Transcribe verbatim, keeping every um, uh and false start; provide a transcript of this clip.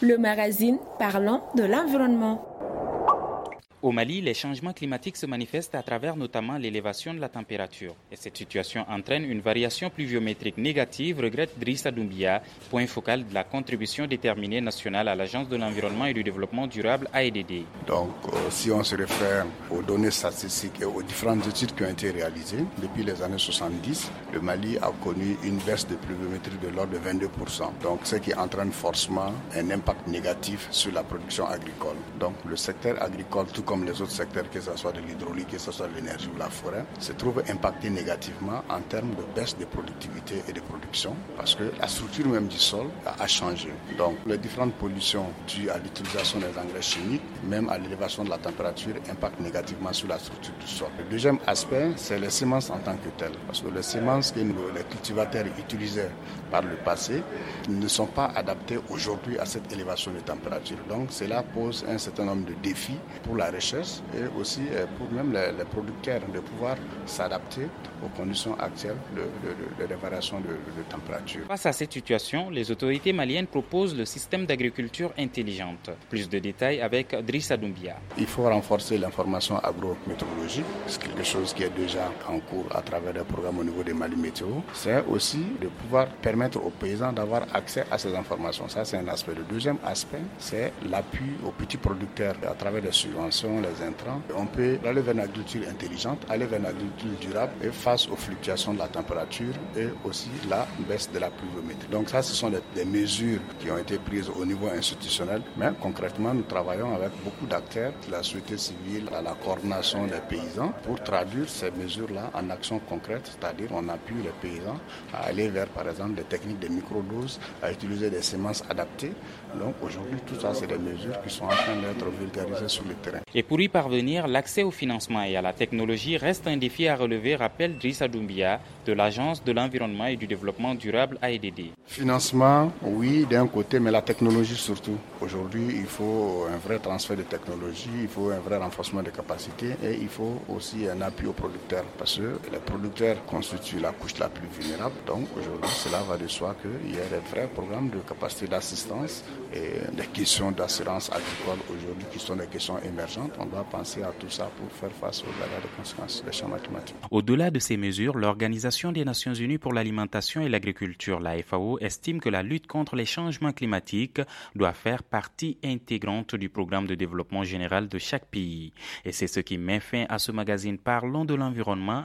le magazine parlant de l'environnement. Au Mali, les changements climatiques se manifestent à travers notamment l'élévation de la température. Et cette situation entraîne une variation pluviométrique négative, regrette Drissa Doumbia, point focal de la contribution déterminée nationale à l'Agence de l'environnement et du développement durable A E D D. Donc, euh, si on se réfère aux données statistiques et aux différentes études qui ont été réalisées, depuis les années soixante-dix, le Mali a connu une baisse de pluviométrie de l'ordre de vingt-deux pour cent. Donc, ce qui entraîne forcément un impact négatif sur la production agricole. Donc, le secteur agricole, tout comme les autres secteurs, que ce soit de l'hydraulique, que ce soit de l'énergie ou la forêt, se trouve impacté négativement en termes de baisse de productivité et de production parce que la structure même du sol a changé. Donc les différentes pollutions dues à l'utilisation des engrais chimiques, même à l'élévation de la température, impactent négativement sur la structure du sol. Le deuxième aspect, c'est les semences en tant que telles. Parce que les semences que nous, les cultivateurs utilisaient par le passé ne sont pas adaptées aujourd'hui à cette élévation de température. Donc cela pose un certain nombre de défis pour la recherche et aussi pour même les, les producteurs de pouvoir s'adapter aux conditions actuelles de, de, de, de variation de, de température. Face à cette situation, les autorités maliennes proposent le système d'agriculture intelligente. Plus de détails avec Drissa Doumbia. Il faut renforcer l'information agrométéorologique, c'est quelque chose qui est déjà en cours à travers des programmes au niveau des Mali Météo. C'est aussi de pouvoir permettre aux paysans d'avoir accès à ces informations. Ça, c'est un aspect. Le deuxième aspect, c'est l'appui aux petits producteurs à travers des subventions, les intrants. On peut aller vers une agriculture intelligente, aller vers une agriculture durable et face aux fluctuations de la température et aussi la baisse de la pluviométrie. Donc ça, ce sont des, des mesures qui ont été prises au niveau institutionnel, mais concrètement, nous travaillons avec beaucoup d'acteurs, de la société civile, à la coordination des paysans, pour traduire ces mesures-là en actions concrètes, c'est-à-dire on appuie les paysans à aller vers, par exemple, des techniques de microdoses, à utiliser des semences adaptées. Donc aujourd'hui, tout ça, c'est des mesures qui sont en train d'être vulgarisées sur le terrain. Et pour y parvenir, l'accès au financement et à la technologie reste un défi à relever, rappelle Drissa Doumbia de l'Agence de l'environnement et du développement durable A E D D. Financement, oui, d'un côté, mais la technologie surtout. Aujourd'hui, il faut un vrai transfert de technologie, il faut un vrai renforcement des capacités et il faut aussi un appui aux producteurs parce que les producteurs constituent la couche la plus vulnérable. Donc aujourd'hui, cela va de soi qu'il y a des vrais programmes de capacité d'assistance et des questions d'assurance agricole aujourd'hui qui sont des questions émergentes. On doit penser à tout ça pour faire face aux dégâts de conséquences des changements climatiques. Au-delà de ces mesures, l'Organisation des Nations Unies pour l'alimentation et l'agriculture, la F A O, estime que la lutte contre les changements climatiques doit faire partie intégrante du programme de développement général de chaque pays. Et c'est ce qui met fin à ce magazine Parlons de l'environnement.